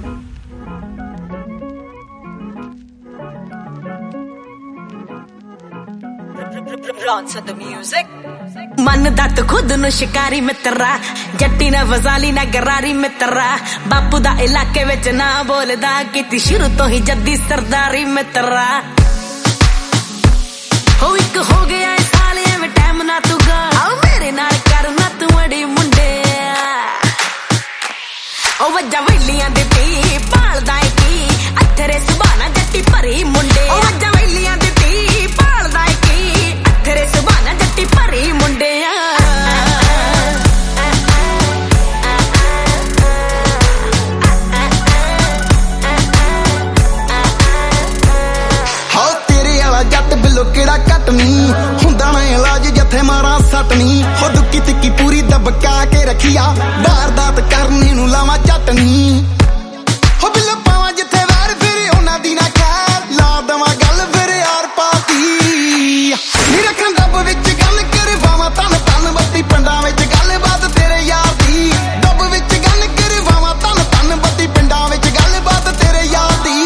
मन दा तू खुद नु शिकारी मित्रा जट्टी ने वजाली ना गरारी मित्रा बापू दा इलाके विच ना बोलदा किती शुरू तो ही जद्दी सरदारी मित्रा हो एक हो गया है साले में टाइम ना तू गा आओ मेरे नाल कर ना तू अड़ी मुंडे ओ वज्जा वेलियां दे पी पालदा है की अथरे सुभाना जट्टी भरी मुंडे ओ वज्जा वेलियां दे पी पालदा है की अथरे सुभाना जट्टी भरी मुंडे केड़ा कट नी हुंदा ना इलाज जथे मारा सट नी हो दुक्की तिक्की पूरी दबका के रखिया वारदात करने नू लावा चटनी हो बिल पावा जिथे वार फिर उन्हां दी ना खैर ला दवा गल फिर यार पाती नी रखन दब विच गल करवावा तन तन बत्ती पिंडां विच गल बात तेरे यार दी दब विच गल करवावा तन तन बत्ती पिंडां विच गल बात तेरे यार दी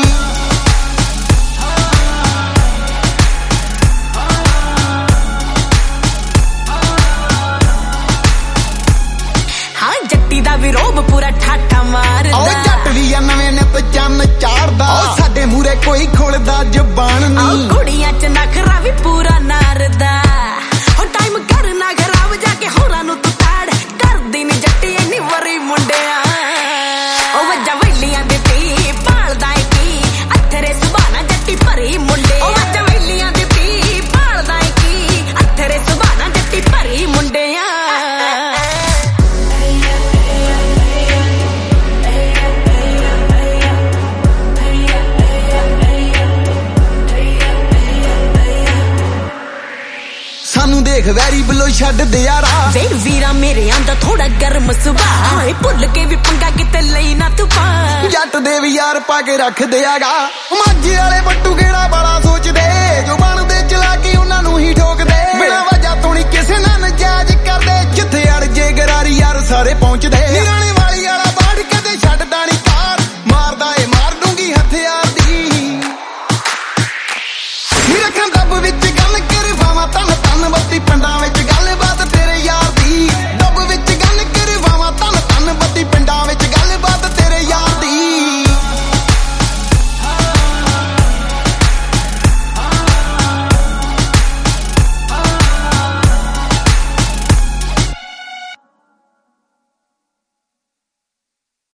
विरोब पूरा ठाठा मारदा ओ जट भी नवें नित चन्न चाड़दा ओ साडे मूरे कोई खोलदा जुबान नहीं कुड़ियां च नखरा भी पूरा नारदा ओ टाइम करना खराब जाके होरां नू तू ताड़ करदी नी जट्टी इन्नी वरी मुंडिया ओ वज्जा वेलियां दे पी पालदा है की अथरे सुभाना जट्टी भरी मुंडे ओ वज्जा वेलियां दे पी पालदा है की अथरे सुभाना जट्टी भरी मुंडिया देख वैरी बिलो छड़ दे यारा वे वीरा मेरे आंदा थोड़ा गर्म सुभाऽ हाए भुल के भी पंगा किते लई ना तू पा जट दे भी यार पा के रख देगा मांझे वाले बट्टू केड़ा बड़ा सोचदे जो बनदे चलाकी उन्हां नू ही ठोक दे बिना वजह तो नहीं किसे ना नजायज कर दे जिथे अड़ जे गरारी यार सारे पहुंचदे